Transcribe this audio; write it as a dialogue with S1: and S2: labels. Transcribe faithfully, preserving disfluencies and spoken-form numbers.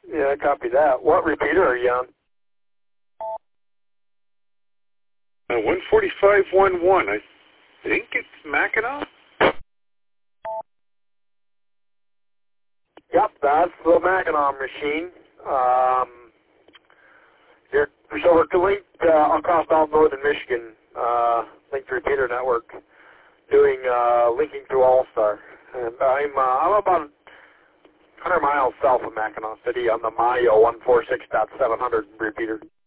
S1: Yeah, copy that. What repeater are you on?
S2: Uh, one forty-five point one. I think it's Mackinac.
S1: Yep, that's the Mackinac machine. Um, here, so we're linked uh, across all northern Michigan, uh, linked repeater network, doing uh, linking through All-Star. And I'm uh, I'm about one hundred miles south of Mackinac City on the Mayo one forty-six point seven hundred repeater.